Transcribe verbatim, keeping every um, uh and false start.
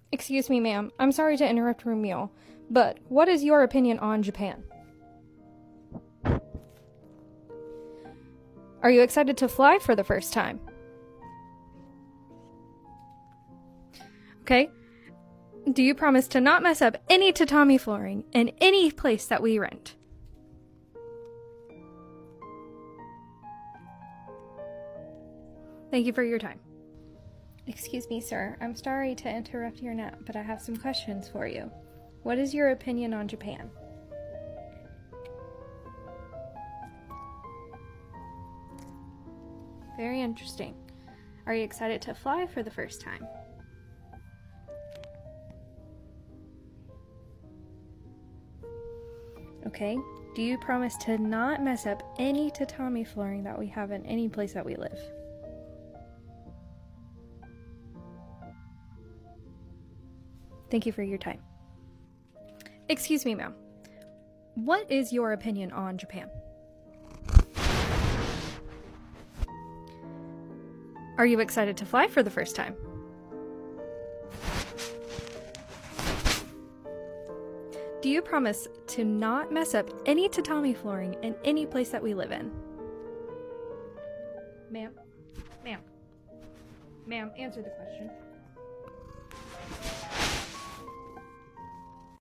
Excuse me, ma'am. I'm sorry to interrupt your meal, but what is your opinion on Japan? Are you excited to fly for the first time? Okay. Do you promise to not mess up any tatami flooring in any place that we rent? Thank you for your time. Excuse me, sir. I'm sorry to interrupt your nap, but I have some questions for you. What is your opinion on Japan? Very interesting. Are you excited to fly for the first time? Okay. Do you promise to not mess up any tatami flooring that we have in any place that we live? Thank you for your time. Excuse me, ma'am. What is your opinion on Japan? Are you excited to fly for the first time? Do you promise to not mess up any tatami flooring in any place that we live in? Ma'am? Ma'am? Ma'am, answer the question.